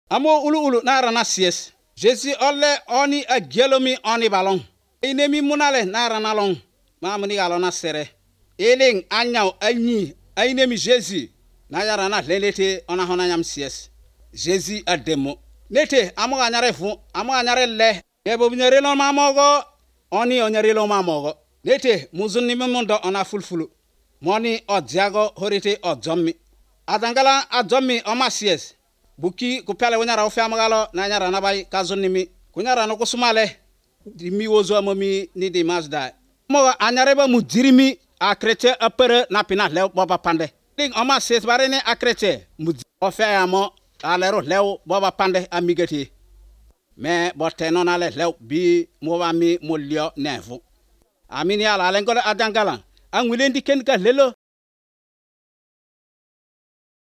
Amo ulu na rana sies. Jésus ole oni a gelomi oni balong. Inemi munale na rana long. Ma muni galona sere. Eling anyaw anyi ainemi Jésus. Na yarana lelete ona hona nyam sies. Jésus a demo. Nete amo anyare fu, amo anyare le. Ebo nyare lo mamogo. Oni onyare lo mamogo. Nete muzuni memondo ona fulfulu. Moni odjago horite odjommi. Adangala adjommi oma sies. Buki kupele wanyara ofiamagalo na nyara nabai kazonimi. Kunyara no kusumale. Dimi wozo amomi ni di mazda. Mo anyareba mudirimi a chrétien apere na pina lew boba pande. Ding oma sies barene a chrétien. Mudi ofiamo alero lew boba pande amigati. Me bote non ale lew bi mowa mi molio nevu. Amini ala lengole adangala. Ang wilendi ken ka lelo